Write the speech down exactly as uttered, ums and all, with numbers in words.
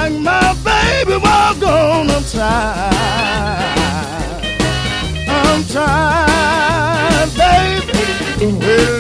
like my baby walk on. I'm tired, I'm tired, baby. Well,